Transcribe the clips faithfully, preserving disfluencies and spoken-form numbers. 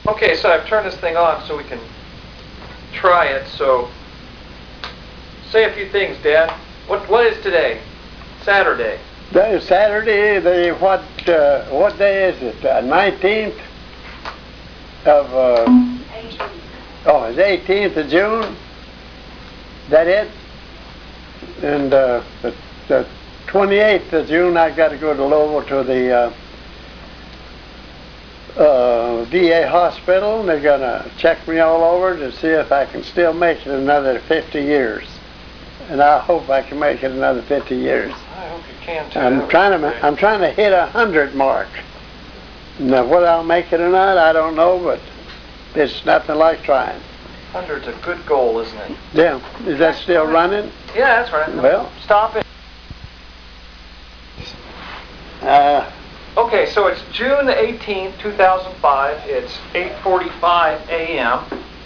Okay, so I've turned this thing on so we can try it. So, say a few things, Dad. What what is today? Saturday. That is Saturday. The what uh, what day is it? Uh, nineteenth of uh, oh, it's eighteenth of June. That it? And uh, the, the twenty-eighth of June, I got to go to Louisville to the uh, uh, V A hospital, and they're going to check me all over to see if I can still make it another fifty years. And I hope I can make it another fifty years. I hope you can too. I'm trying to I'm trying to hit a hundred mark. Now whether I'll make it or not, I don't know, but it's nothing like trying. Hundred's a good goal, isn't it? Yeah. Is that still running? Yeah, that's right. Well, stop it. Uh, okay, so it's June the eighteenth, two thousand five. It's eight forty-five a m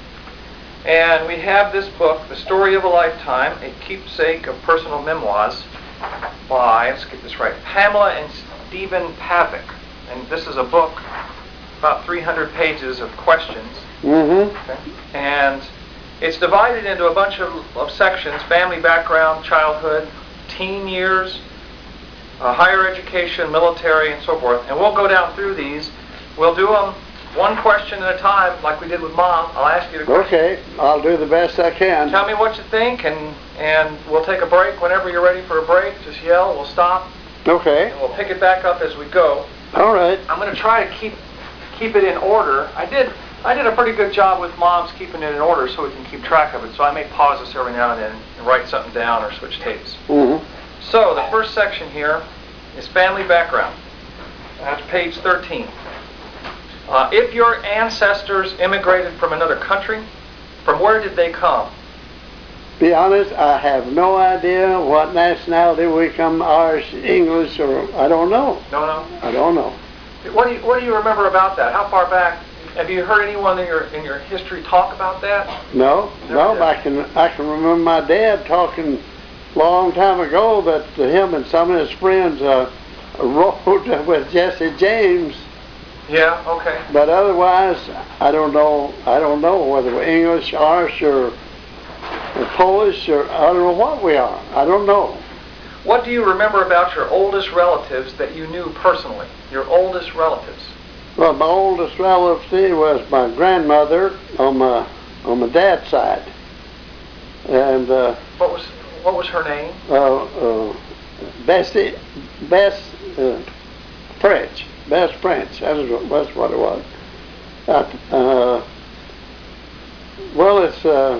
And we have this book, The Story of a Lifetime, A Keepsake of Personal Memoirs by, let's get this right, Pamela and Stephen Pavick. And this is a book, about three hundred pages of questions. Mm-hmm. Okay. And it's divided into a bunch of, of sections: family background, childhood, teen years, uh, higher education, military, and so forth. And we'll go down through these. We'll do them one question at a time, like we did with Mom. I'll ask you the question. Okay, I'll do the best I can. Tell me what you think, and and we'll take a break. Whenever you're ready for a break, just yell. We'll stop. Okay. And we'll pick it back up as we go. All right. I'm going to try to keep keep it in order. I did I did a pretty good job with Mom's keeping it in order so we can keep track of it. So I may pause this every now and then and write something down or switch tapes. Mm-hmm. So the first section here is family background. That's page thirteen. Uh, if your ancestors immigrated from another country, from where did they come? Be honest, I have no idea what nationality we come, Irish, English, or I don't know. No, no. I don't know. What do you What do you remember about that? How far back? Have you heard anyone in your in your history talk about that? No, no. I can I can remember my dad talking a long time ago that him and some of his friends uh, rode with Jesse James. Yeah. Okay. But otherwise, I don't know. I don't know whether we're English, Irish, or, or Polish, or I don't know what we are. I don't know. What do you remember about your oldest relatives that you knew personally? Your oldest relatives. Well, my oldest relative was my grandmother on my on my dad's side, and uh, what was what was her name? Uh, uh, Bessie, Bess uh, French. Best French, that's what, that's what it was. Uh, uh, well, it's, uh,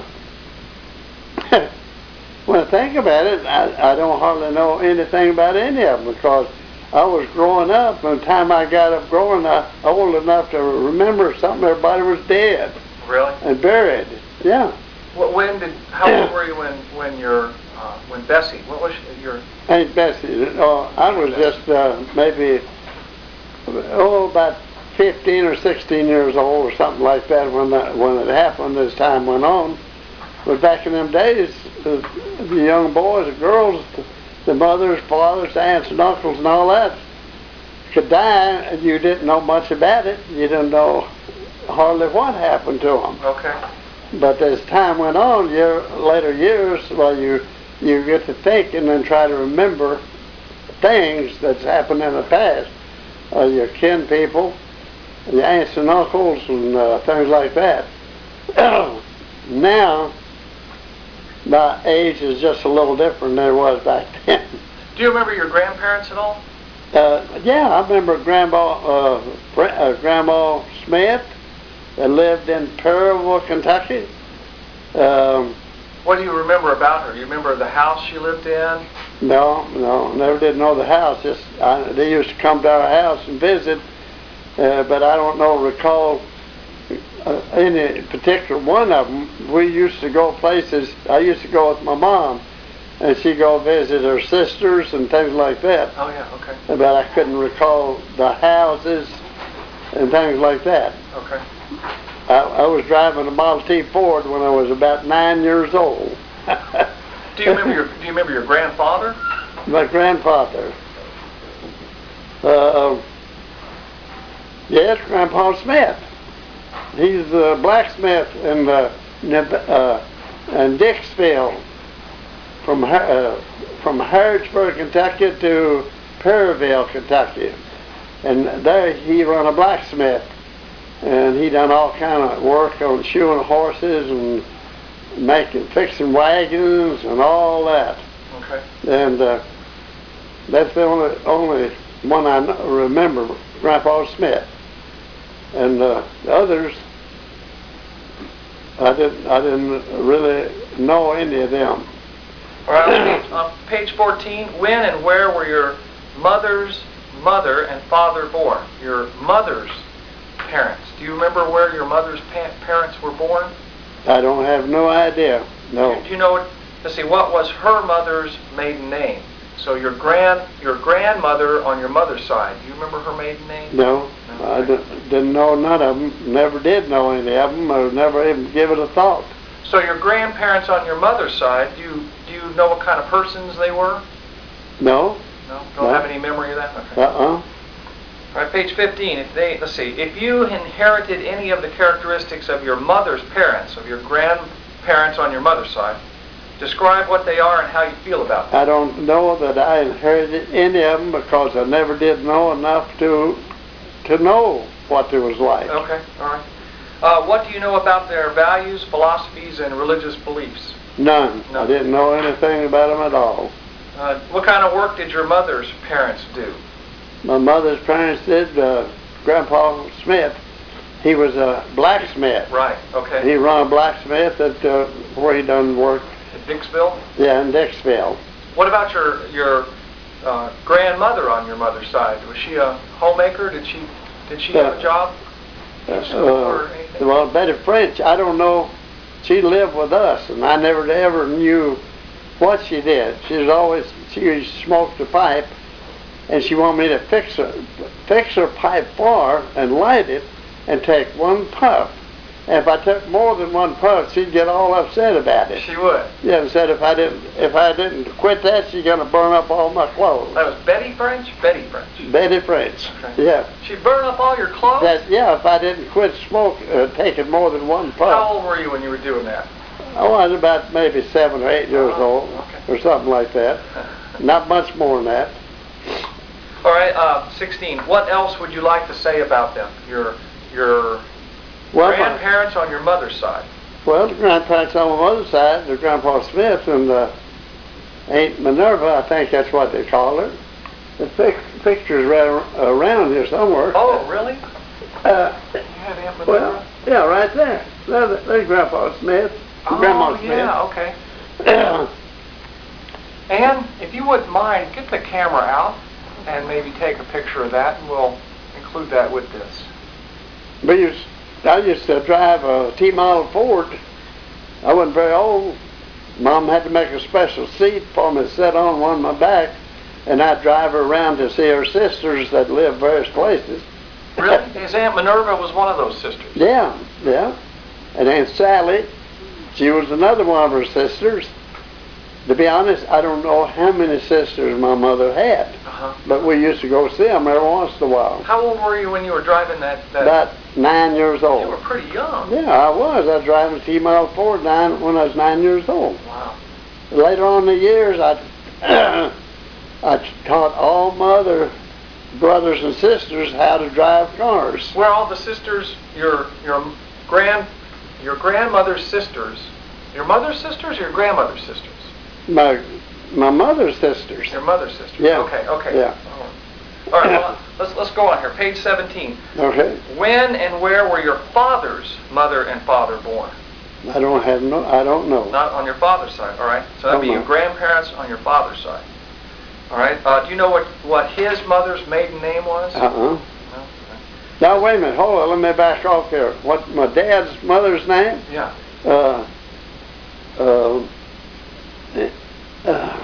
when I think about it, I, I don't hardly know anything about any of them because I was growing up, and the time I got up growing up, old enough to remember something, everybody was dead. Really? And buried, yeah. Well, when did, how old were you when, when your, uh, when Bessie, what was your? Aunt Bessie, uh, I was just uh, maybe, oh, about fifteen or sixteen years old or something like that when that, when it happened as time went on. But back in them days, the, the young boys, the girls, the, the mothers, fathers, aunts and uncles and all that could die and you didn't know much about it. You didn't know hardly what happened to them. Okay. But as time went on, year, later years, well, you, you get to think and then try to remember things that's happened in the past. Uh, your kin people, your aunts and uncles, and uh, things like that. Now, my age is just a little different than it was back then. Do you remember your grandparents at all? Uh, yeah, I remember Grandma, uh, uh, Grandma Smith that lived in Perryville, Kentucky. Um, what do you remember about her? Do you remember the house she lived in? No, no, never did know the house. Just I, they used to come to our house and visit, uh, but I don't know recall uh, any particular one of them. We used to go places. I used to go with my mom, and she'd go visit her sisters and things like that. Oh yeah, okay. But I couldn't recall the houses and things like that. Okay. I, I was driving a Model T Ford when I was about nine years old. Do you remember your Do you remember your grandfather? My grandfather. Uh, yes, Grandpa Smith. he's the blacksmith in the uh, in Dixville, from uh, from Harrodsburg, Kentucky to Perryville, Kentucky, and there he run a blacksmith, and he done all kind of work on shoeing horses and making fixing wagons and all that. Okay. And uh, that's the only only one I kn- remember, Grandpa Smith. And uh, the others, I didn't I didn't really know any of them. All right. On page fourteen, when and where were your mother's mother and father born? Your mother's parents. Do you remember where your mother's pa- parents were born? I don't have no idea. No. Do you know? Let's see. What was her mother's maiden name? So your grand your grandmother on your mother's side. Do you remember her maiden name? No, No. I didn't, didn't know none of them. Never did know any of them, or never even give it a thought. So your grandparents on your mother's side. Do you do you know what kind of persons they were? No. No. Don't No. have any memory of that. Okay. Uh-uh. All right, page fifteen. If they, let's see, if you inherited any of the characteristics of your mother's parents, of your grandparents on your mother's side, describe what they are and how you feel about them. I don't know that I inherited any of them because I never did know enough to to know what it was like. Okay, all right. Uh, what do you know about their values, philosophies, and religious beliefs? None. No. I didn't know anything about them at all. Uh, what kind of work did your mother's parents do? My mother's parents did. Uh, Grandpa Smith, he was a blacksmith. Right, okay. He run a blacksmith at uh, where he done work. In Dixville? Yeah, in Dixville. What about your your uh, grandmother on your mother's side? Was she a homemaker? Did she did she have a job? Uh, School or anything? well, Betty French, I don't know. She lived with us, and I never ever knew what she did. She was always she smoked a pipe, and she wanted me to fix her fix her pipe for her and light it, and take one puff. And if I took more than one puff, she'd get all upset about it. She would. Yeah, and said if I didn't if I didn't quit that, she's gonna burn up all my clothes. That was Betty French? Betty French. Betty French. Okay. Yeah. She'd burn up all your clothes? That yeah, if I didn't quit smoke, uh, taking more than one puff. How old were you when you were doing that? I was about maybe seven or eight years Oh, old, okay. or something like that. Not much more than that. All right, uh, sixteen. What else would you like to say about them? Your your Well, my, grandparents on your mother's side. well, the grandparents on my mother's side, the Grandpa Smith and uh, Aunt Minerva, I think that's what they call her. The pic- picture's right around here somewhere. Oh, really? Uh, You had Aunt Minerva? well, yeah, right there. There's, there's Grandpa Smith. oh, Grandma yeah, okay. Smith. Ann, if you wouldn't mind, get the camera out and maybe take a picture of that, and we'll include that with this. we used, I used to drive a T-model Ford. I wasn't very old. Mom had to make a special seat for me to sit on one of my back, and I'd drive her around to see her sisters that lived various places. Really? His Aunt Minerva was one of those sisters. Yeah, yeah. And Aunt Sally, she was another one of her sisters. To be honest, I don't know how many sisters my mother had, Uh-huh. but we used to go see them every once in a while. How old were you when you were driving that? that About nine years you were old. pretty young. Yeah, I was. I was driving a T-model Ford nine, when I was nine years old. Wow. Later on in the years, I, I taught all my other brothers and sisters how to drive cars. Were all the sisters your your grand your grandmother's sisters? Your mother's sisters or your grandmother's sisters? My my mother's sisters. Your mother's sisters. Yeah. Okay. Okay. Yeah. All right. Well, let's let's go on here. Page seventeen. Okay. When and where were your father's mother and father born? I don't have no. I don't know. Not on your father's side. All right. So that'd be Don't your know. grandparents on your father's side. All right. Uh, do you know what what his mother's maiden name was? Uh-uh. No? Okay. Now wait a minute. Hold on. Let me back off here. What my dad's mother's name? Yeah. Uh. Uh. uh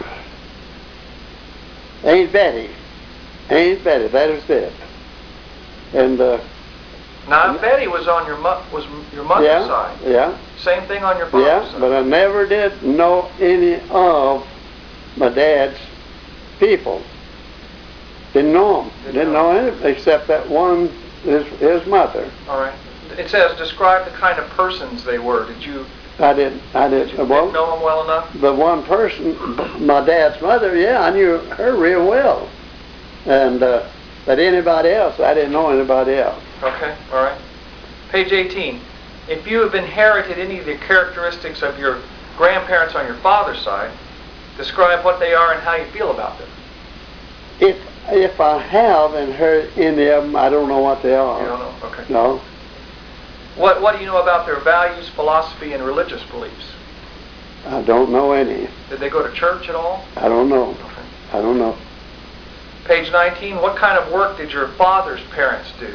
Aunt Betty. Aunt Betty. That is it. And uh. Now Betty was on your mo- was your mother's Yeah. side. Yeah. Same thing on your father's Yeah, side. but I never did know any of my dad's people. Didn't know them. Didn't Didn't, know know any except that one, his his mother. All right. It says, describe the kind of persons they were. Did you, I didn't, I did didn't, you well, know them well enough? the one person, my dad's mother, yeah, I knew her real well. And, uh, but anybody else, I didn't know anybody else. Okay, all right. Page eighteen. If you have inherited any of the characteristics of your grandparents on your father's side, describe what they are and how you feel about them. If if I have and heard any of them, I don't know what they are. You don't know? Okay. No. What What do you know about their values, philosophy, and religious beliefs? I don't know any. Did they go to church at all? I don't know. Okay. I don't know. Page nineteen. What kind of work did your father's parents do?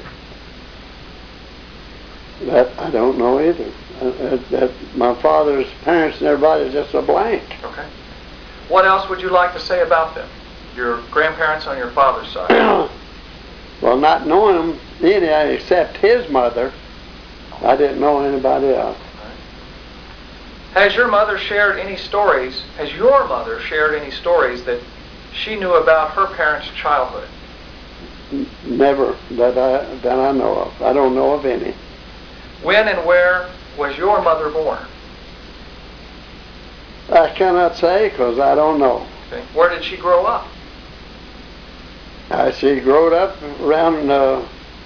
That I don't know either. Uh, that, that my father's parents and everybody's just a blank. Okay. What else would you like to say about them? Your grandparents on your father's side. Well, not knowing them any except his mother, I didn't know anybody else. Has your mother shared any stories, has your mother shared any stories that she knew about her parents' childhood? N- Never that I that I know of. I don't know of any. When and where was your mother born? I cannot say because I don't know. Okay. Where did she grow up? Uh, she grew up around uh,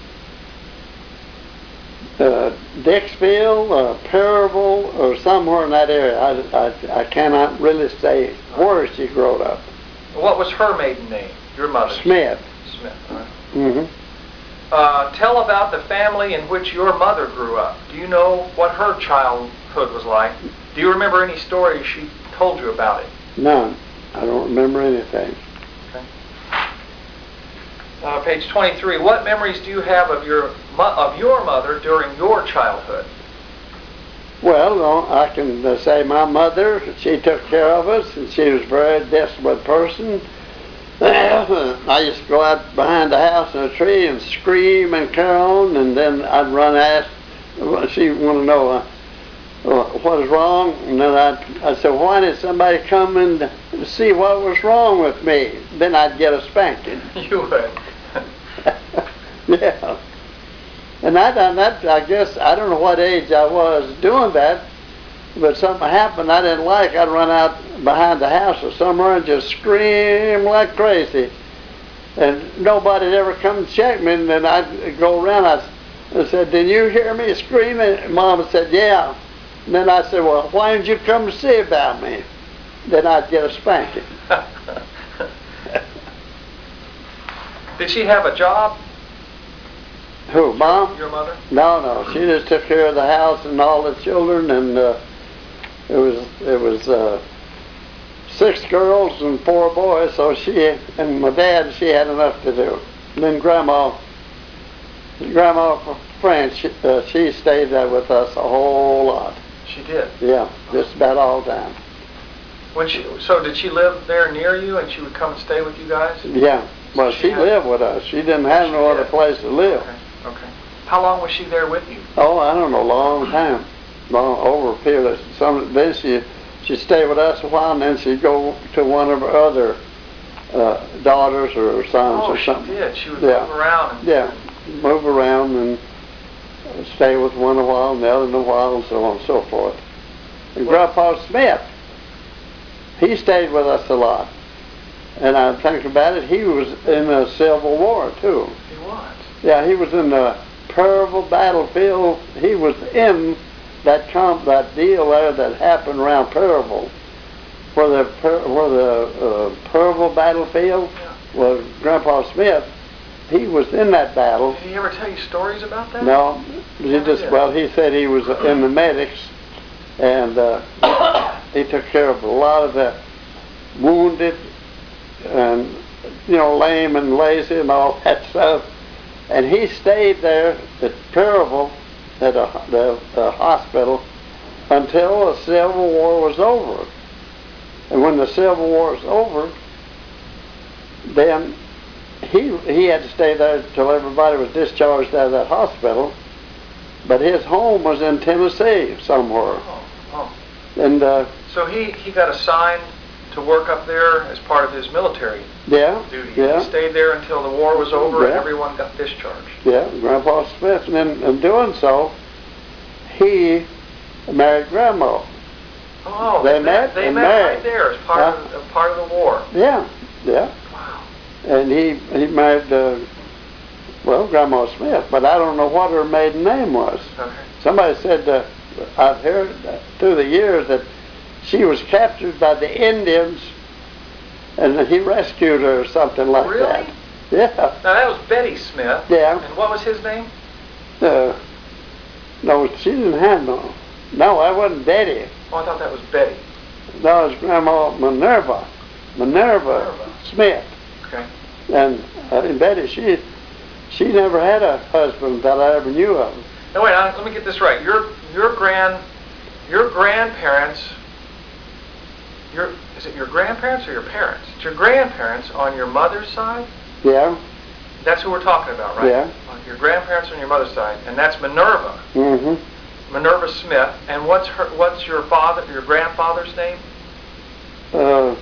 uh, Dixville, uh, Perryville, or somewhere in that area. I, I, I cannot really say where she grew up. What was her maiden name? Your mother's? Smith. Smith. All right. Mm-hmm. Uh, tell about the family in which your mother grew up. Do you know what her childhood was like? Do you remember any stories she told you about it? None. I don't remember anything. Okay. Uh, page twenty-three. What memories do you have of your mo- of your mother during your childhood? Well, no, I can uh, say my mother, she took care of us, and she was a very desolate person. I used to go out behind the house in a tree and scream and carry on, and then I'd run ask. She'd want to know uh, what was wrong, and then I'd, I'd say, why did somebody come and see what was wrong with me? Then I'd get a spanking. You would. Yeah. And I done that, I guess, I don't know what age I was doing that, but something happened I didn't like. I'd run out behind the house or somewhere and just scream like crazy. And nobody'd ever come and check me, and then I'd go around. I, I said, did you hear me screaming? And Mama said, yeah. And then I said, well, why didn't you come to see about me? Then I'd get a spanking. Did she have a job? Who, Mom? Your mother? No, no. She just took care of the house and all the children, and uh, it was it was uh, six girls and four boys. So she and my dad, she had enough to do. And then Grandma, Grandma French, she, uh, she stayed there with us a whole lot. She did. Yeah, just about all the time. When she so did she live there near you, and she would come and stay with you guys? Yeah. Well, She she had- lived with us. She didn't have She no other did. place to live. Okay. Okay. How long was she there with you? Oh, I don't know, long time, long over a period. Of some then she she'd stay with us a while, and then she'd go to one of her other uh, daughters or sons Oh, or she something. did. She would Yeah. move around. And, Yeah, move around and stay with one a while and the other in a while, and so on and so forth. And Grandpa Smith, he stayed with us a lot. And I think about it, he was in the Civil War too. He was. Yeah, he was in the Perryville battlefield. He was in that comp, that deal there that happened around Perryville, where the per, where the uh, Perryville battlefield Yeah. was. Grandpa Smith, he was in that battle. Did he ever tell you stories about that? No, he Never just did. well, he said he was in the medics, and uh, he took care of a lot of the wounded and, you know, lame and lazy and all that stuff. And he stayed there at Perryville at a, the, the hospital until the Civil War was over. And when the Civil War was over, then he he had to stay there until everybody was discharged out of that hospital. But his home was in Tennessee somewhere. Oh, oh. And uh, So he, he got assigned to work up there as part of his military yeah, duty. yeah. He stayed there until the war was over and Yeah. everyone got discharged. Yeah, Grandpa Smith, and in, in doing so, he married Grandma. Oh, They they met They and met married. right there as part Huh? of as part of the war. Yeah, yeah. Wow. And he he married, uh, well, Grandma Smith, but I don't know what her maiden name was. Okay. Somebody said, uh, I've heard uh, through the years that she was captured by the Indians and he rescued her or something like Really? that. Yeah. Now that was Betty Smith. Yeah. And what was his name? Uh, no, she didn't have no. No, I wasn't Betty. Oh, I thought that was Betty. No, it was Grandma Minerva. Minerva, Minerva. Smith. Okay. And uh, Betty, she she never had a husband that I ever knew of. Now wait, let me get this right. Your your grand your grandparents. Your is it your grandparents or your parents? It's your grandparents on your mother's side. Yeah. That's who we're talking about, right? Yeah. Your grandparents on your mother's side, and that's Minerva. Mm-hmm. Minerva Smith. And what's her? What's your father? Your grandfather's name? Uh,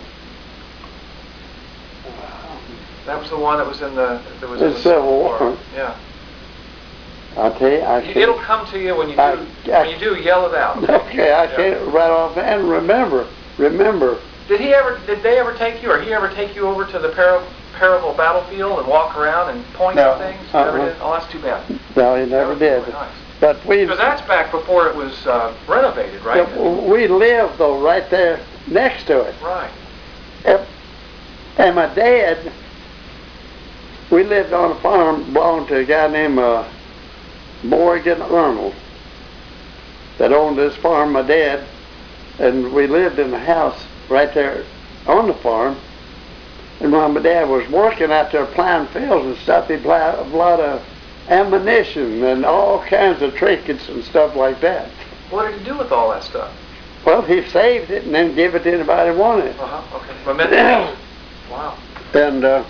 That was the one that was in the that was The in the Civil War. Yeah. I'll tell you, I can't. It'll come to you when you do. I- I- when you do, yell it out. Okay, I Yeah. can't right off and remember. Remember. Did he ever? Did they ever take you, or he ever take you over to the Par- Paravel battlefield and walk around and point No. at things? Never Uh-uh. did? Oh, that's too bad. No, he That never was did. really nice. But we Because that's back before it was uh, renovated, right? we lived though right there next to it. Right. And and my dad, we lived on a farm belonged to a guy named uh, Morgan Arnold that owned this farm, my dad, and we lived in the house right there on the farm. And when my dad was working out there plowing fields and stuff, he'd plow a lot of ammunition and all kinds of trinkets and stuff like that. What did he do with all that stuff? Well, he saved it and then gave it to anybody who wanted it. Uh huh. Okay. Memento. Wow. And, uh,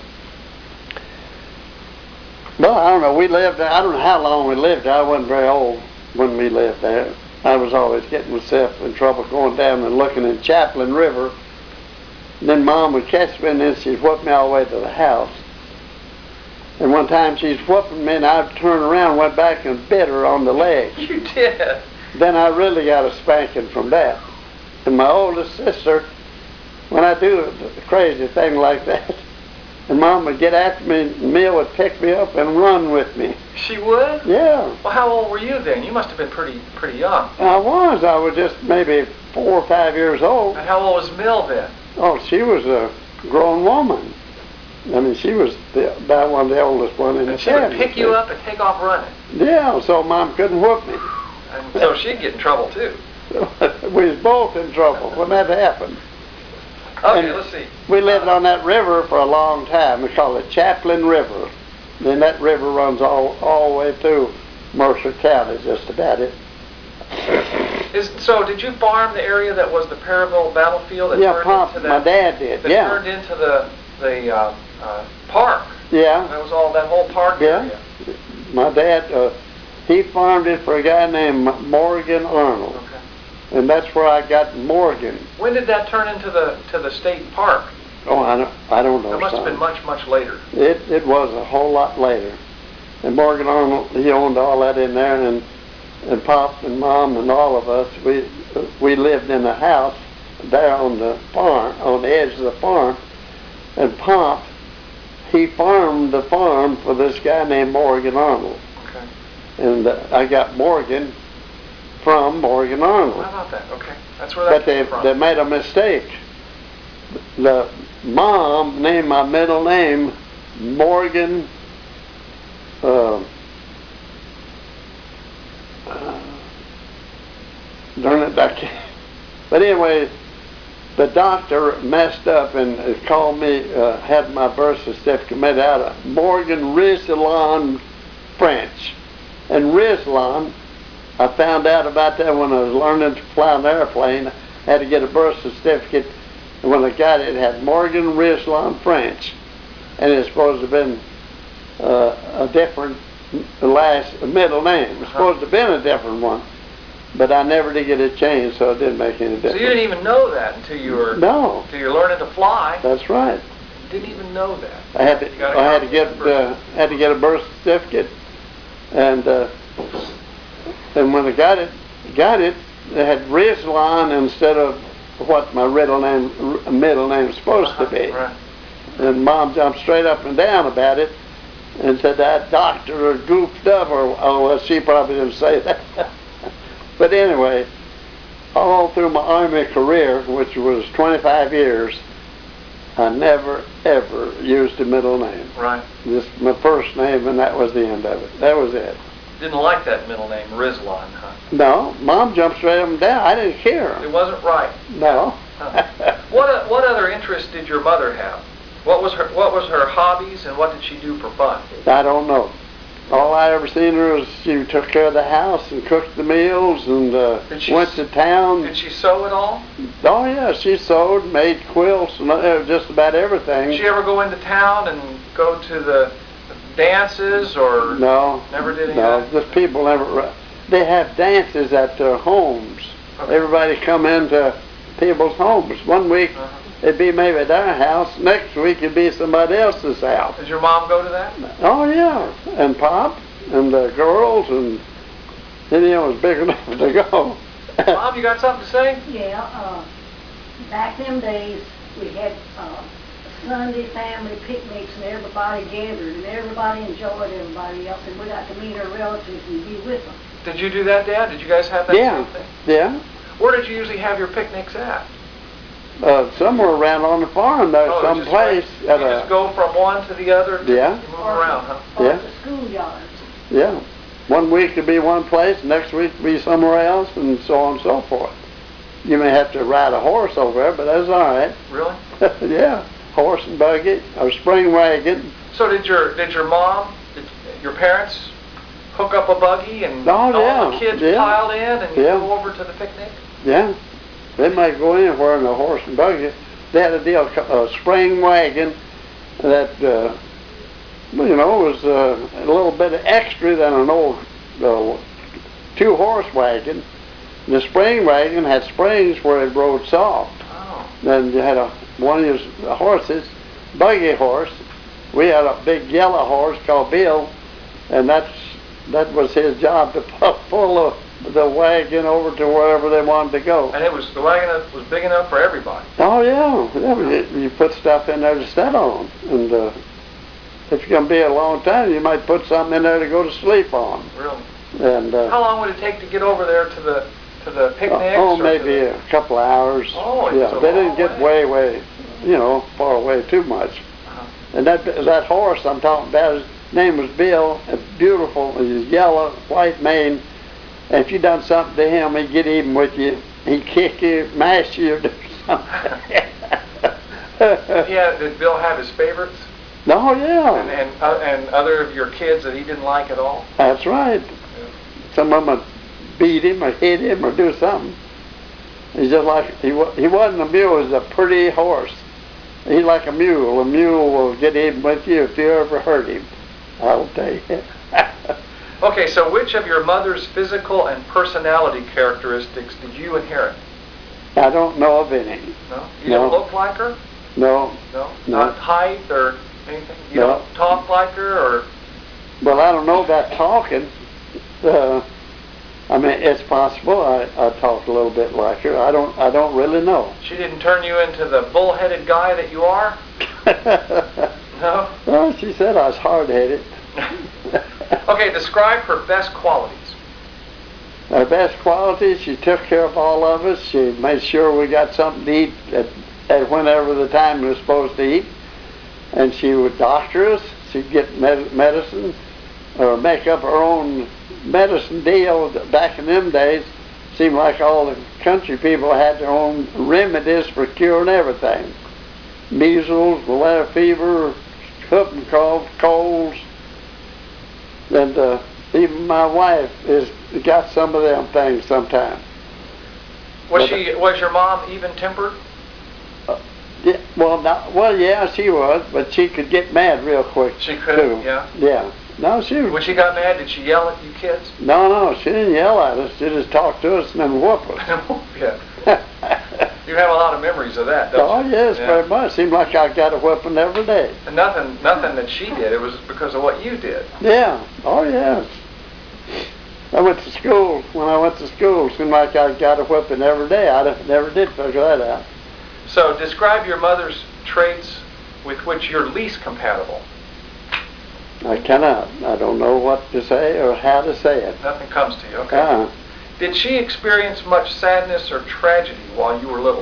well, I don't know, we lived there, I don't know how long we lived there. I wasn't very old when we lived there. I was always getting myself in trouble going down and looking in Chaplain River. And then Mom would catch me and then she'd whoop me all the way to the house. And one time she's whooping me and I'd turn around and went back and bit her on the leg. You did. Then I really got a spanking from that. And my oldest sister, when I do a crazy thing like that, and Mom would get after me, and Mia would pick me up and run with me. She would? Yeah. Well, how old were you then? You must have been pretty pretty young. I was. I was just maybe four or five years old. And how old was Mill then? Oh, she was a grown woman. I mean, she was the, about one of the oldest one in the And she would family. pick you up and take off running. Yeah, so Mom couldn't whoop me. And so she'd get in trouble too. We was both in trouble when that happened. Okay, And let's see. We lived on that river for a long time. We call it Chaplain River. Then that river runs all, all the way through Mercer County, just about it. Is, so did you farm the area that was the Paravel battlefield that Yeah, turned Pop, into my that, dad did, that yeah. turned into the the uh, uh, park? Yeah, That was all that whole park Yeah. area. my dad, uh, he farmed it for a guy named Morgan Arnold. Okay. And that's where I got Morgan. When did that turn into the to the state park? Oh, I don't, I don't know. It must have son. been much much later. It, it was a whole lot later. And Morgan Arnold, he owned all that in there, and and Pop and Mom and all of us, we we lived in a house there on the farm, on the edge of the farm. And Pop, he farmed the farm for this guy named Morgan Arnold. Okay. And uh, I got Morgan from Morgan Arnold. How about that? Okay. That's where that But they came from. they made a mistake. The mom named my middle name Morgan. Uh, uh, darn it, I can't. But anyway, the doctor messed up and uh, called me, uh, had my birth certificate made out of Morgan Rizlan French. And Rizlan, I found out about that when I was learning to fly an airplane. I had to get a birth certificate. And when I got it, it had Morgan Rizlan French. And it's supposed to have been uh, a different last middle name. It's supposed to have been a different one. But I never did get it changed, so it didn't make any difference. So you didn't even know that until you were No, until you're learning to fly. that's right. You didn't even know that. I had You got to, a I had to copy get, of the birth uh, had to get a birth certificate, and uh, and when I got it, got it, it had Rizlan instead of what my middle name middle name is supposed Uh-huh, to be. right. And Mom jumped straight up and down about it and said that doctor had goofed up, or oh, well, she probably didn't say that. But anyway, all through my Army career, which was twenty-five years, I never ever used a middle name. Right. Just my first name, and that was the end of it. That was it. Didn't like that middle name, Rizlan, huh? No, Mom jumped straight up and down. I didn't care. It wasn't right. No. Huh. What uh, what other interests did your mother have? What was her what was her hobbies, and what did she do for fun? I don't know. All I ever seen her was she took care of the house and cooked the meals and uh, Did she went s- to town. Did she sew at all? Oh yeah, she sewed, made quilts, and uh, just about everything. Did she ever go into town and go to the dances, or No. never did any No, of that? just people never. They have dances at their homes. Okay. Everybody come into people's homes. One week Uh-huh. it'd be maybe at our house. Next week it'd be somebody else's house. Did your mom go to that? Oh yeah, and Pop and the girls, and Indiana was big enough to go. Mom, you got something to say? Yeah, uh, back them days, we had, uh, Sunday family picnics and everybody gathered and everybody enjoyed everybody else, and we got to meet our relatives and be with them. Did you do that, Dad? Did you guys have that Yeah, same thing? yeah. Where did you usually have your picnics at? Uh, somewhere around on the farm there, Oh, some just place. right- At You a, just go from one to the other? Yeah. You move around, huh? Or Yeah. at the schoolyards. Yeah. One week could be one place, next week could be somewhere else, and so on and so forth. You may have to ride a horse over there, but that's all right. Really? Yeah, horse and buggy, or spring wagon. So did your did your mom, did your parents hook up a buggy and Oh, all the yeah, kids yeah. piled in and Yeah. go over to the picnic? Yeah, they might go anywhere in a horse and buggy. They had a deal, a spring wagon that, uh, well, you know, was uh, a little bit extra than an old uh, two-horse wagon. The spring wagon had springs where it rode soft. Oh. Then you had a one of your horses, buggy horse. We had a big yellow horse called Bill, and that's that was his job to pu- pull the, the wagon over to wherever they wanted to go. And it was the wagon that was big enough for everybody. Oh yeah, yeah. You, you put stuff in there to sit on, and uh, if you're gonna be a long time, you might put something in there to go to sleep on. Really? And uh, How long would it take to get over there to the to the picnics? oh, or to maybe the- a couple of hours. Oh, yeah. it's a They didn't long get way. way, way, you know, far away too much. Uh-huh. And that that horse I'm talking about, his name was Bill. A beautiful, he was yellow, white mane. And if you done something to him, he'd get even with you. He'd kick you, mash you, or do something. Yeah, did Bill have his favorites? No, And yeah, and, uh, and other of your kids that he didn't like at all? that's right. Some of them would beat him or hit him or do something. He's just like, he, wa- he wasn't a mule, he was a pretty horse. He's like a mule. A mule will get even with you if you ever hurt him. I'll tell you. Okay, so which of your mother's physical and personality characteristics did you inherit? I don't know of any. No? You No. don't look like her? No. No? No. Not height or anything? You No. don't talk like her, or? Well, I don't know about talking. Uh, I mean, it's possible I, I talk a little bit like her. I don't. I don't really know. She didn't turn you into the bull-headed guy that you are? No? Well, she said I was hard-headed. Okay, describe her best qualities. Her best quality, she took care of all of us. She made sure we got something to eat at, at whenever the time we were supposed to eat. And she would doctor us. She'd get med- medicine or make up her own medicine deal. Back in them days, seemed like all the country people had their own remedies for curing everything. Measles, malaria fever, whooping cough, colds. And uh, even my wife has got some of them things sometimes. Was But- she? Was your mom even-tempered? Yeah, well, not, well, yeah, she was, but she could get mad real quick. She could, too. yeah. Yeah. No, she When she got mad, did she yell at you kids? No, no, she didn't yell at us. She just talked to us and then whoop us. Yeah. You have a lot of memories of that, don't Oh you? yes, Yeah. very much. Seemed like I got a whipping every day. And nothing, nothing that she did. It was because of what you did. Yeah. Oh yes. I went to school. When I went to school, it seemed like I got a whipping every day. I never did figure that out. So describe your mother's traits with which you're least compatible. I cannot. I don't know what to say or how to say it. Nothing comes to you, okay. Uh, Did she experience much sadness or tragedy while you were little?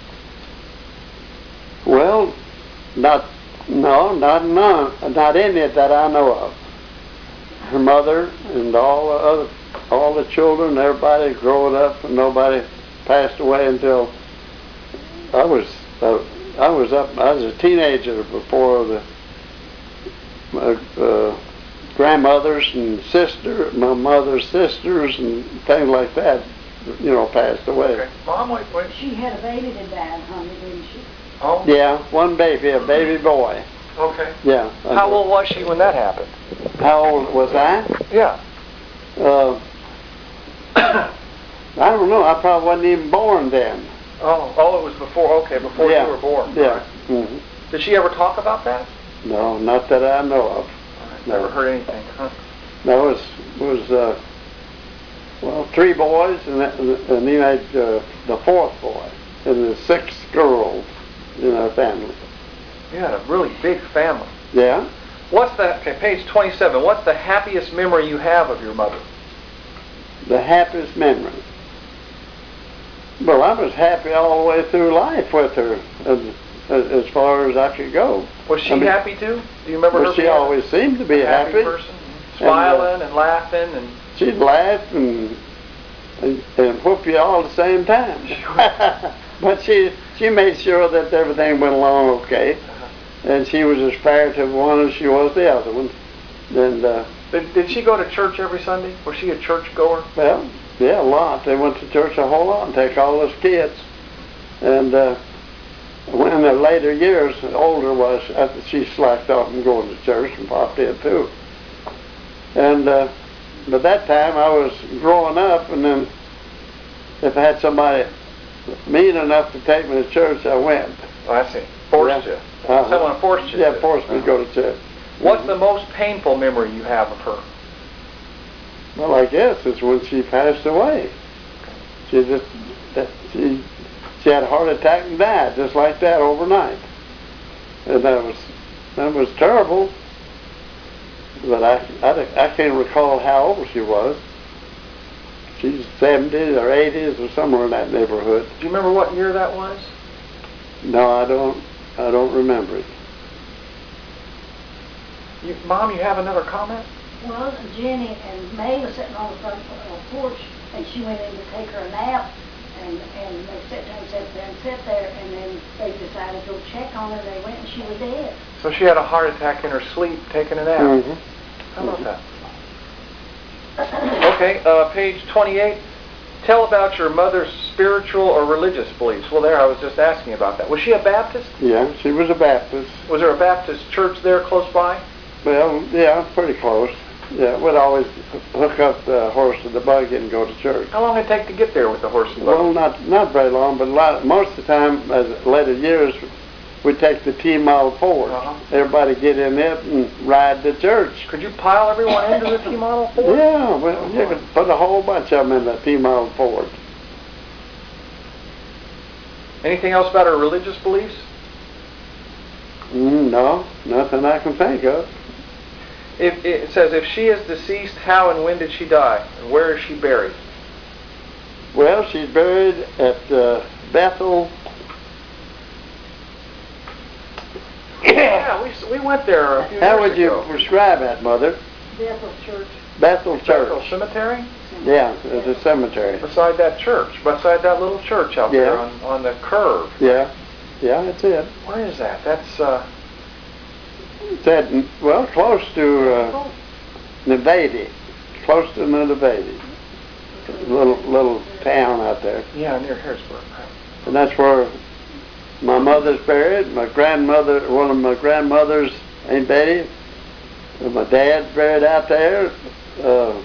well, not, no, not none, not any that I know of. Her mother and all the other, all the children, everybody growing up, and nobody passed away until I was, uh, I was up. I was a teenager before the my uh, grandmothers and sister, my mother's sisters, and things like that, you know, passed away. Okay. Mom, wait, wait. She had a baby that died, honey, didn't she? Oh, Yeah, one baby, a baby boy. okay. Yeah. How old was she when that happened? How old was I? Yeah. Uh, I don't know. I probably wasn't even born then. Oh, oh, it was before, okay, before Yeah. you were born. Yeah. hmm Did she ever talk about that? No, not that I know of. I've never heard anything, huh? No, it was, was uh, well, three boys, and, that, and he made uh, the fourth boy, and the sixth girl in our family. You had a really big family. Yeah. What's the, okay, page twenty-seven, what's the happiest memory you have of your mother? The happiest memory. Well, I was happy all the way through life with her, as, as far as I could go. Was she I mean, happy too? Do you remember Well, her she being always seemed to be a happy, happy. person? Smiling and, uh, and laughing and... She'd laugh and, and and whoop you all at the same time. But she she made sure that everything went along okay, Uh-huh. and she was as fair to one as she was the other one. And uh, Did, did she go to church every Sunday? Was she a church goer? well, yeah, a lot. They went to church a whole lot and take all those kids. And uh, when in the later years, the older was, after she slacked off from going to church, and Pop did too. And uh, by that time, I was growing up, and then if I had somebody mean enough to take me to church, I went. Oh, I see. Forced Yeah. you. Uh-huh. Someone forced you Yeah, to. forced me to go to church. What's the most painful memory you have of her? Well, I guess it's when she passed away. She just, that, she, she had a heart attack and died just like that overnight. And that was, that was terrible. But I, I, I can't recall how old she was. She's seventies or eighties or somewhere in that neighborhood. Do you remember what year that was? No, I don't, I don't remember it. You, Mom, you have another comment? Well, Jenny and May was sitting on the front uh, porch, and she went in to take her a nap, and, and they sat down and sat there and sat there, and then they decided to go check on her, and they went, and she was dead. So she had a heart attack in her sleep, taking a nap. Mm-hmm. How about that? Okay, uh, page twenty-eight. Tell about your mother's spiritual or religious beliefs. Well, there, I was just asking about that. Was she a Baptist? Yeah, she was a Baptist. Was there a Baptist church there close by? Well, yeah, pretty close. Yeah, we'd always hook up the horse to the buggy and go to church. How long did it take to get there with the horse and Well, buggy? not not very long, but a lot, most of the time, as later years, we'd take the T-model Ford. Uh-huh. Everybody get in it and ride to church. Could you pile everyone into the T-model Ford? Yeah, well, you could put a whole bunch of them in the T-model Ford. Anything else about her religious beliefs? Mm, no, nothing I can think of. If, it says, if she is deceased, how and when did she die? And where is she buried? Well, she's buried at uh, Bethel. Yeah, we, we went there a few How years would you ago. prescribe that, Mother? Bethel Church. Bethel Church. Bethel Cemetery? Yeah, it's a cemetery. Beside that church, beside that little church out there Yeah. on, on the curve. Yeah, yeah, that's it. Where is that? That's, uh, It's at, well, close to uh, Nevada, close to Nevada, little little town out there, yeah, near Harrisburg. and that's where my mother's buried. My grandmother, one of my grandmothers, Aunt Betty, and my dad's buried out there. Uh,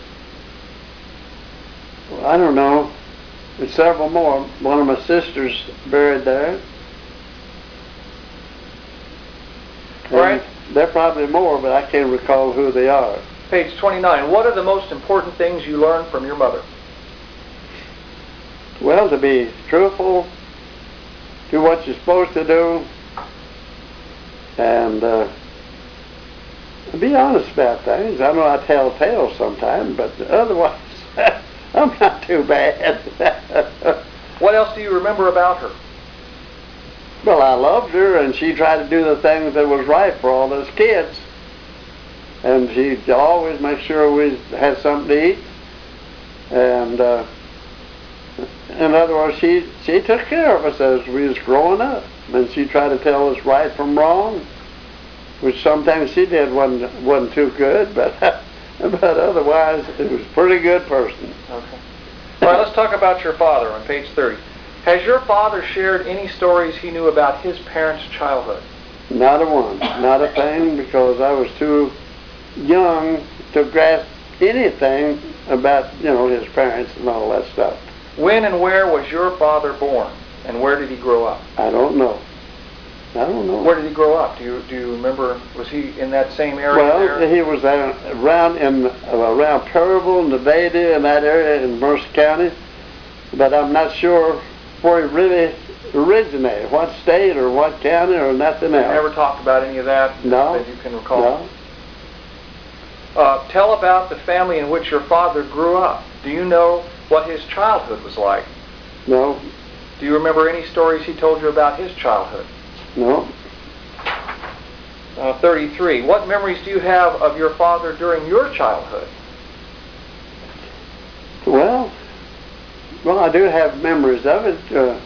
well, I don't know. There's several more. One of my sisters buried there. All right. And there are probably more, but I can't recall who they are. Page twenty-nine. What are the most important things you learned from your mother? Well, to be truthful, do what you're supposed to do, and uh, be honest about things. I know I tell tales sometimes, but otherwise, I'm not too bad. What else do you remember about her? Well, I loved her, and she tried to do the things that was right for all us kids. And she'd always make sure we had something to eat. And uh, in other words, she, she took care of us as we was growing up. And she tried to tell us right from wrong, which sometimes she did wasn't, wasn't too good, but, but otherwise, it was a pretty good person. Okay. All right, let's talk about your father on page thirty. Has your father shared any stories he knew about his parents' childhood? Not a one. Not a thing, because I was too young to grasp anything about, you know, his parents and all that stuff. When and where was your father born, and where did he grow up? I don't know. I don't know. Where did he grow up? Do you do you remember? Was he in that same area Well, there? he was uh, around in uh, around Perryville, Nevada, in that area in Mercer County, but I'm not sure where he really originated, what state or what county or nothing You else. never talked about any of that No. that you can recall? No. Uh, tell about the family in which your father grew up. Do you know what his childhood was like? No. Do you remember any stories he told you about his childhood? No. Uh, thirty-three. What memories do you have of your father during your childhood? Well, well, I do have memories of it. Uh,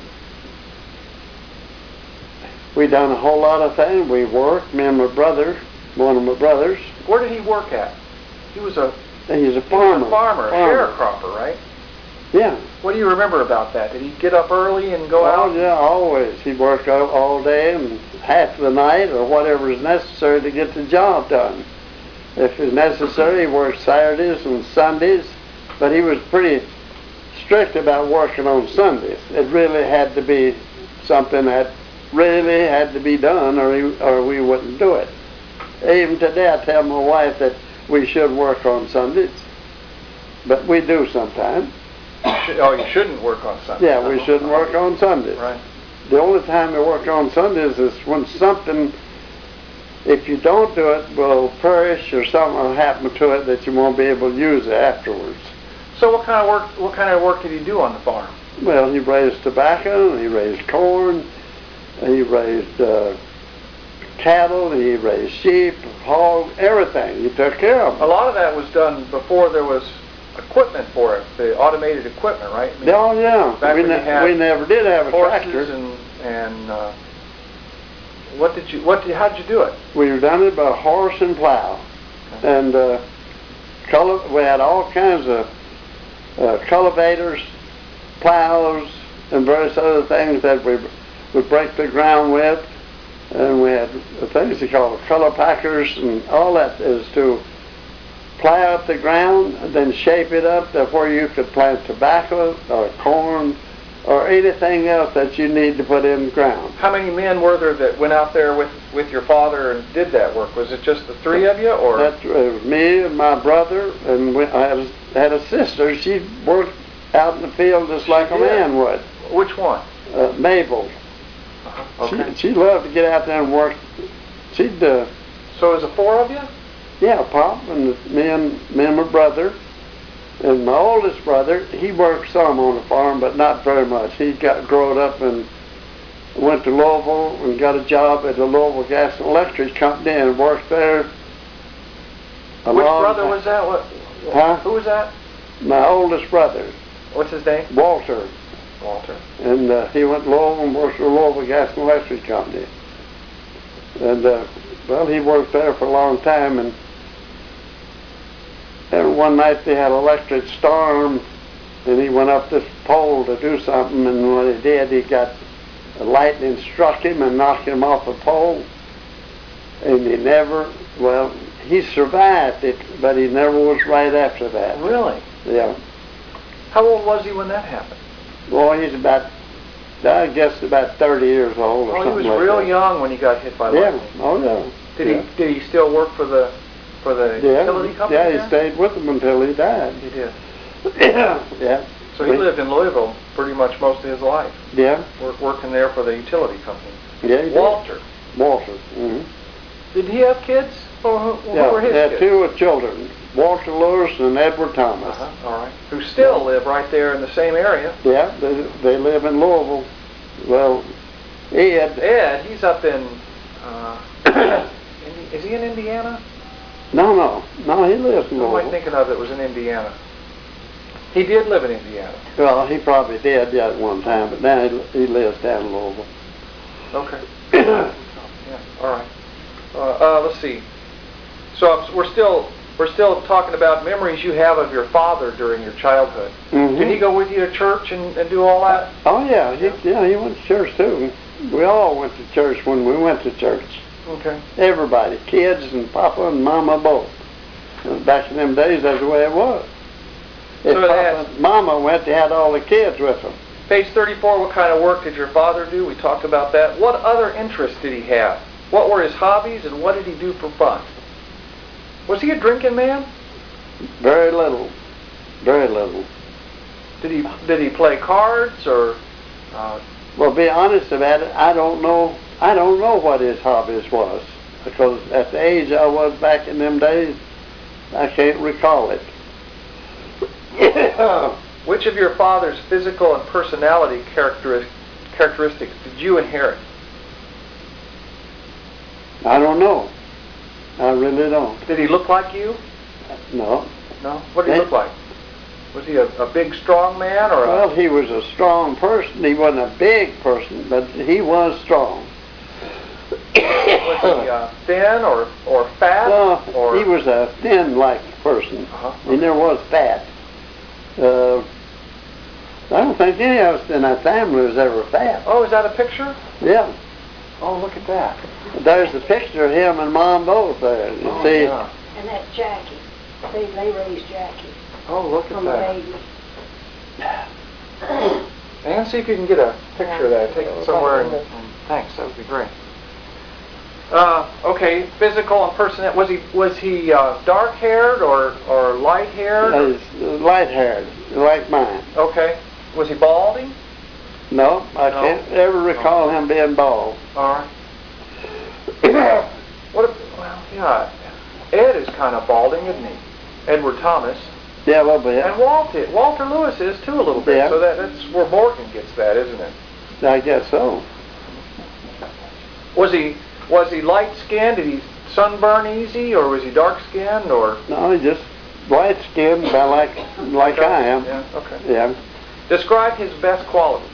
we done a whole lot of things. We worked, me and my brother, one of my brothers. Where did he work at? He was a, He's a he farmer. was a farmer, a Farmer. sharecropper, right? Yeah. What do you remember about that? Did he get up early and go Oh, out? yeah, always. He worked all, all day and half the night or whatever is necessary to get the job done. If it's necessary, he worked Saturdays and Sundays, but he was pretty strict about working on Sundays. It really had to be something that really had to be done, or, he, or we wouldn't do it. Even today, I tell my wife that we should work on Sundays, but we do sometimes. Oh, you shouldn't work on Sunday. Yeah, we shouldn't work on Sundays. Right. The only time we work on Sundays is when something, if you don't do it, will perish or something will happen to it that you won't be able to use it afterwards. So what kind of work? What kind of work did he do on the farm? Well, he raised tobacco, and he raised corn, and he raised uh, cattle, and he raised sheep, hogs, everything. He took care of A them. lot of that was done before there was equipment for it, the automated equipment, right? I mean, Oh yeah, back we, when ne- you had we never did have a horses tractor. and and uh, what did you? What did? How did you do it? We done it by horse and plow, and uh, color. We had all kinds of uh, cultivators, plows, and various other things that we would break the ground with, and we had things they call color packers, and all that is to plow up the ground and then shape it up to where you could plant tobacco or corn or anything else that you need to put in the ground. How many men were there that went out there with with your father and did that work? Was it just the three of you, or? That was me and my brother, and we, I had a, had a sister. She worked out in the field just like a did? man would. Which one? Uh, Mabel. Uh-huh. Okay. She, she loved to get out there and work. She'd, uh, So is it four of you? yeah, Pop and me and me and my brother. And my oldest brother, he worked some on the farm, but not very much. He got growed up and went to Louisville and got a job at the Louisville Gas and Electric Company and worked there a Which long brother time. was that? What? Huh? Who was that? My oldest brother, What's his name? Walter. Walter. And uh, he went to Louisville and worked for the Louisville Gas and Electric Company. And, uh, well, he worked there for a long time, and And one night they had an electric storm, and he went up this pole to do something, and when he did, he got lightning struck him and knocked him off the pole. And he never, well, he survived it, but he never was right after that. Really? Yeah. How old was he when that happened? Boy, he's about, I guess, about thirty years old or Oh, he something was like real that. young when he got hit by Yeah. lightning. Oh, yeah. Did yeah. he? Did he still work for the for the Yeah, utility company? yeah, he then? stayed with them until he died. He did. Yeah. So he We- lived in Louisville pretty much most of his life, Yeah, work, working there for the utility company. yeah, he did. Walter, Walter. Mm-hmm. did he have kids? Or who, who Yeah, were his he had kids? two with children, Walter Lewis and Edward Thomas. Uh-huh, all right. Who still live right there in the same area. Yeah, they, they live in Louisville. Well, Ed, Ed, he's up in, uh, Indi- is he in Indiana? no, no, no, he lives in Who am I Louisville. thinking of that was in Indiana? He did live in Indiana. Well, he probably did yeah, at one time, but now he, he lives down in Louisville. Okay. Yeah, all right. Uh, uh, let's see. So I'm, we're still we're still talking about memories you have of your father during your childhood. Mhm. Did he go with you to church and, and do all that? Oh yeah, he, yeah, he went to church too. We all went to church when we went to church. Okay. Everybody, kids and Papa and Mama both. Uh, Back in them days, that's the way it was. If So Papa that's- and Mama went, they had all the kids with them. Page thirty-four, what kind of work did your father do? We talked about that. What other interests did he have? What were his hobbies and what did he do for fun? Was he a drinking man? Very little, very little. Did he did he play cards or uh, Well, be honest about it, I don't know. I don't know what his hobbies was because at the age I was back in them days, I can't recall it. which of your father's physical and personality characteri- characteristics did you inherit? I don't know. I really don't. Did he look like you? No. No. What did he Eh? look like? Was he a, a big, strong man or a? Well, he was a strong person. He wasn't a big person, but he was strong. Was he uh, thin or or fat? Well, or he was a thin-like person. Uh-huh. He never was fat. Uh, I don't think any of us in our family was ever fat. Oh, is that a picture? Yeah. Oh, look at that. There's the picture of him and Mom both there. You Oh, see? yeah. And that Jackie, they, they raised Jackie Oh, look at from a that. baby. And see if you can get a picture of that. Take it somewhere. And, and thanks. That would be great. Uh, okay, physical and personal. Was he was he uh, dark haired or or light haired? He's light-haired, like mine. Okay. Was he balding? No, I No? can't ever recall him being bald. All right. What? If, well, yeah. Ed is kind of balding, isn't he? Edward Thomas. Yeah, a little bit. And Walter Walter Lewis is too a little bit. Yeah. So that, that's where Morgan gets that, isn't it? I guess so. Was he was he light skinned? Did he sunburn easy, or was he dark skinned, or? No, he's just light-skinned, about like like Okay. I am. Yeah. Okay. Yeah. Describe his best qualities.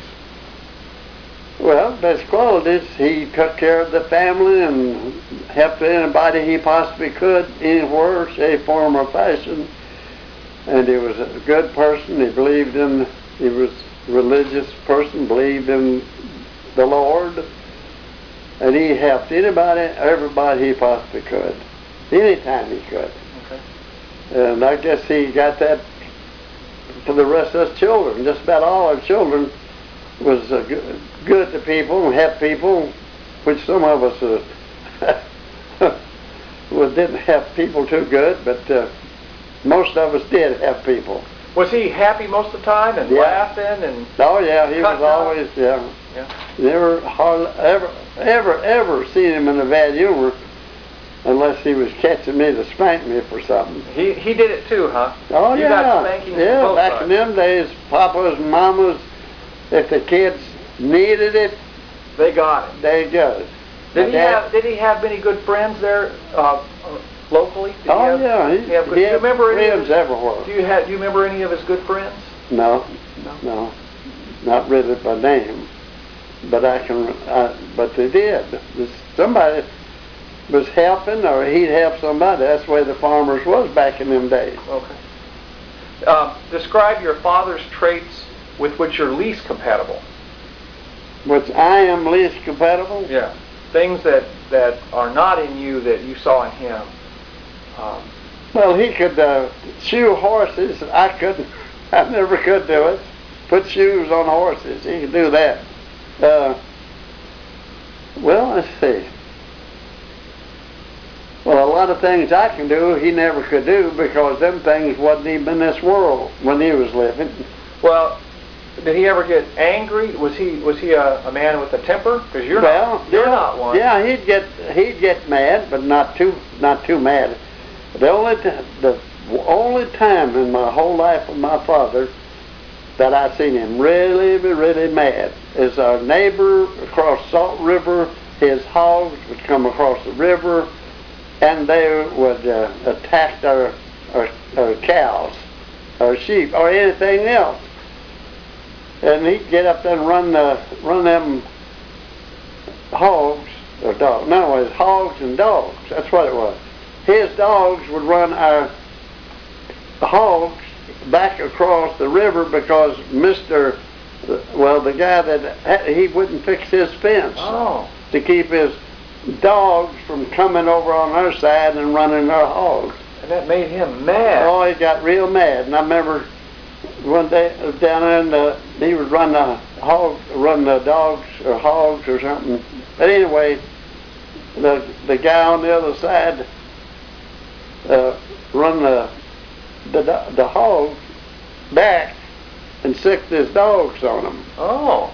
Well, best qualities, he took care of the family and helped anybody he possibly could, anywhere, shape, form, or fashion. And he was a good person. He believed in, he was a religious person, believed in the Lord. And he helped anybody, everybody he possibly could, anytime he could. Okay. And I guess he got that for the rest of us children. Just about all our children was uh, good, good to people and helped people, which some of us uh, well, didn't help people too good, but uh, most of us did help people. Was he happy most of the time and Yeah. laughing and? Oh yeah, he Cut was always, yeah. Yeah. Never, hardly, ever, ever, ever seen him in a bad humor unless he was catching me to spank me for something. He he did it too, huh? Oh You yeah, got spankings yeah. from both Back sides. in them days, papas and mamas, if the kids needed it, They got him. they got it. Did My he dad- have Did he have many good friends there uh, uh, locally? Did he Oh have, yeah, he, did he have good, he do you had remember any of friends his, everywhere. Do you have Do you remember any of his good friends? No, No. no, not really by name, but I can. I, but they did. This- Somebody was helping, or he'd help somebody. That's the way the farmers was back in them days. Okay. Uh, describe your father's traits with which you're least compatible. Which I am least compatible. Yeah. Things that, that are not in you that you saw in him. Um, Well, he could uh, shoe horses. I couldn't. I never could do it. Put shoes on horses. He could do that. Uh, well, let's see. Well, a lot of things I can do, he never could do because them things wasn't even in this world when he was living. Well, did he ever get angry? Was he was he a, a man with a temper? Because you're well, not you're yeah, not one. Yeah, he'd get he'd get mad, but not too not too mad. The only t the only time in my whole life of my father that I seen him really really mad is our neighbor across Salt River. His hogs would come across the river, and they would uh, attack our, our our cows, or sheep, or anything else. And he'd get up there and run the run them hogs or dogs. No, it was hogs and dogs. That's what it was. His dogs would run our hogs back across the river because Mister Well, the guy that had, he wouldn't fix his fence Oh. to keep his dogs from coming over on our side and running our hogs. And that made him mad. Oh, he got real mad. And I remember one day I was down there and uh, he would run the hog, run the dogs or hogs or something. But anyway, the the guy on the other side uh, run the the the hogs back and sicked his dogs on them. Oh.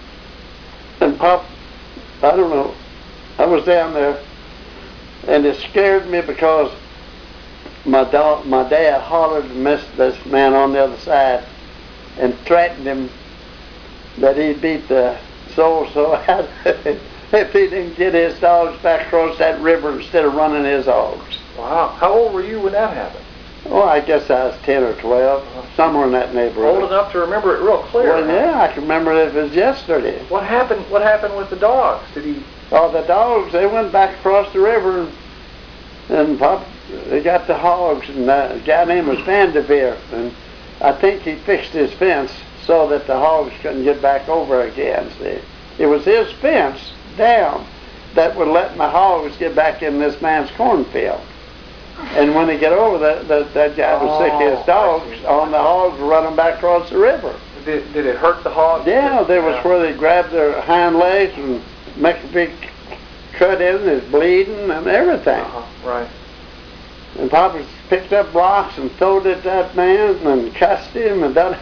And Pop, I don't know, I was down there, and it scared me because my dog, my dad hollered and missed this man on the other side and threatened him that he'd beat the soul so out if he didn't get his dogs back across that river instead of running his hogs. Wow. How old were you when that happened? Oh, I guess I was ten or twelve, somewhere in that neighborhood. Old enough to remember it real clear. Well, yeah, I can remember it was yesterday. What happened? What happened with the dogs? Did he? Oh, the dogs, they went back across the river, and, and Pop, they got the hogs, and a guy named was Vanderveer, and I think he fixed his fence so that the hogs couldn't get back over again, see. It was his fence down that would let my hogs get back in this man's cornfield. And when they get over, that that, that guy would sick his dogs on the hogs running back across the river. Did, did it hurt the hogs? Yeah, there was Yeah. where they grabbed their hind legs and make a big cut in, and it's bleeding and everything. Uh-huh. Right. And Papa picked up rocks and threw it at that man and cussed him and done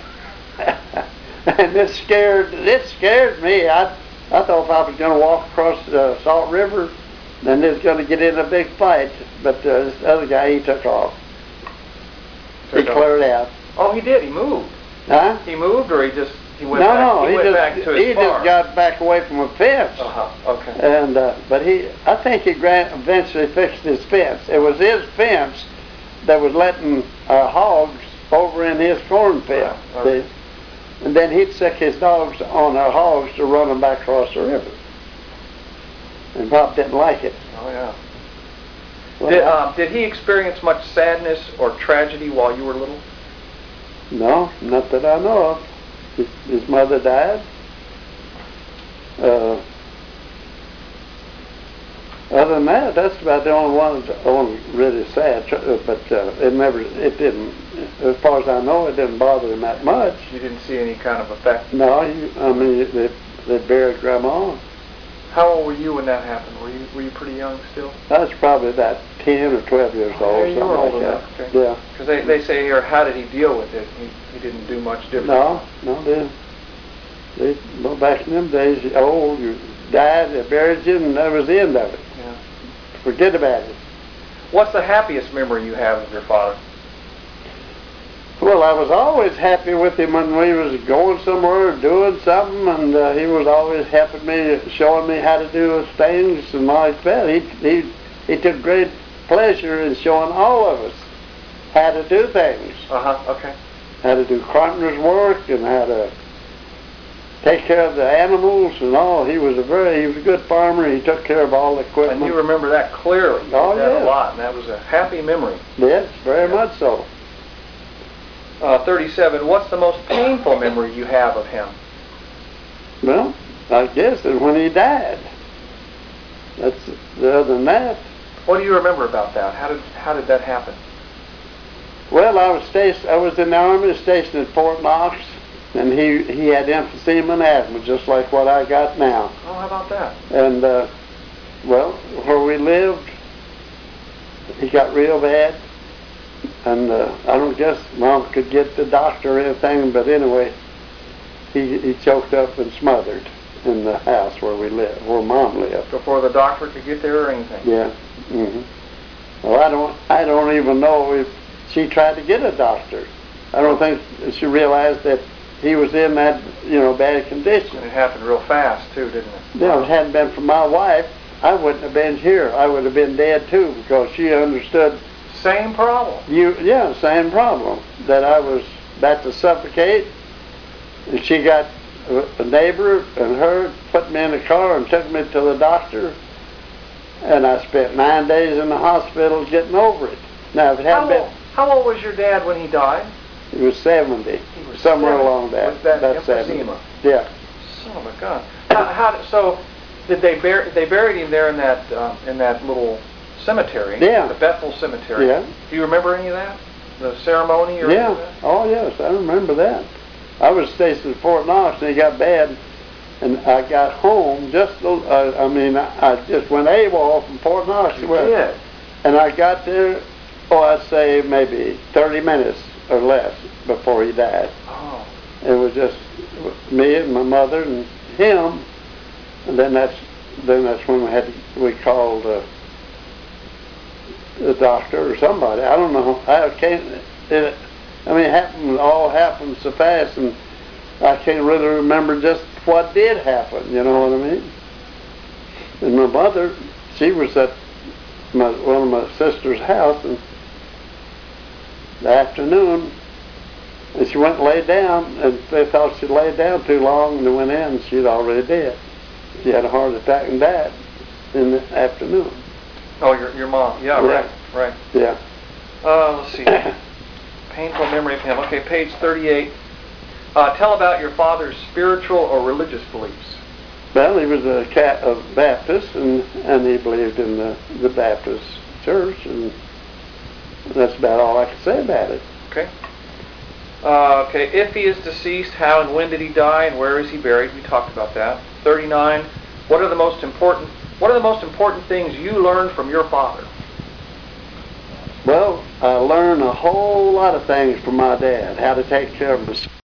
and it scared it scared me. I I thought Papa was going to walk across the Salt River and he was going to get in a big fight, but uh, this other guy, he took off. He Took off. cleared out. Oh, he did. He moved. Huh? He moved, or he just he went no, back. no, he, he, went just back to his he farm. just got back away from a fence. Uh-huh. Okay. And uh, but he, I think he gra eventually fixed his fence. It was his fence that was letting our hogs over in his cornfield. Uh, okay. See? And then he'd sick his dogs on our hogs to run them back across the river. And Pop didn't like it. Oh yeah. Well, Did, um, did he experience much sadness or tragedy while you were little? No, not that I know of. His, his mother died. Uh, other than that, that's about the only one that's only really sad. But uh, it never, it didn't. As far as I know, it didn't bother him that much. You didn't see any kind of effect? No, he, I mean they, they buried Grandma. How old were you when that happened? Were you were you pretty young still? I was probably about ten or twelve years Oh, old. yeah, you something were like old that. enough. Okay. Yeah. Because they, they say here, how did he deal with it? He, he didn't do much different. No, no, they, they, well, back in them days, you old, you died, they buried you, and that was the end of it. Yeah. Forget about it. What's the happiest memory you have of your father? Well, I was always happy with him when we was going somewhere or doing something, and uh, he was always helping me, showing me how to do things and like that. He, he, he took great pleasure in showing all of us how to do things. Uh-huh, okay. How to do carpenter's work and how to take care of the animals and all. He was a very, he was a good farmer. He took care of all the equipment. And you remember that clearly. You Oh, did that yeah. a lot, and that was a happy memory. Yes, very much so. Uh, thirty-seven, what's the most painful memory you have of him? Well, I guess it's when he died. That's, other than that. What do you remember about that? How did how did that happen? Well, I was stationed, I was in the Army, stationed at Fort Knox, and he, he had emphysema and asthma, just like what I got now. Oh, how about that? And, uh, well, where we lived, he got real bad, and uh, I don't guess Mom could get the doctor or anything, but anyway, he, he choked up and smothered in the house where we live, where Mom lived. Before the doctor could get there or anything? Yeah. hmm Well, I don't, I don't even know if she tried to get a doctor. I don't think she realized that he was in that, you know, bad condition. And it happened real fast too, didn't it? You know, if it hadn't been for my wife, I wouldn't have been here. I would have been dead too, because she understood. Same problem. You, yeah, same problem. That I was about to suffocate, and she got a neighbor and her put me in the car and took me to the doctor, and I spent nine days in the hospital getting over it. Now, if it hadn't How been, old, how old was your dad when he died? he was seventy, He was somewhere seventy. along that. With that about seventy. emphysema. Yeah. Son of a gun. How, how, so, did they bury? They buried him there in that uh, in that little cemetery. Yeah. The Bethel Cemetery. Yeah. Do you remember any of that? The ceremony or Yeah. any of that? Oh yes, I remember that. I was stationed at Fort Knox, and it got bad, and I got home just. Uh, I mean, I, I just went AWOL from Fort Knox. You Well, did. And I got there. Oh, I'd say maybe thirty minutes or less before he died. Oh. It was just me and my mother and him, and then that's then that's when we had to, we called uh, the doctor or somebody. I don't know. I can't. It, I mean, it happened. All happened so fast, and I can't really remember just what did happen. You know what I mean? And my mother, she was at my one of my sister's house, and the afternoon. And she went and laid down, and they thought she'd laid down too long, and they went in, and she'd already dead. She had a heart attack and died in the afternoon. Oh, your your mom. Yeah. Yeah. Right. Right. Yeah. Uh, let's see. Painful memory of him. Okay, page thirty-eight. Uh, tell about your father's spiritual or religious beliefs. Well, he was a, cat, a Baptist, and, and he believed in the, the Baptist church, and that's about all I can say about it. Okay. Uh, okay, if he is deceased, how and when did he die, and where is he buried? We talked about that. thirty-nine. What are the most important? What are the most important things you learned from your father? Well, I learned a whole lot of things from my dad, how to take care of himself.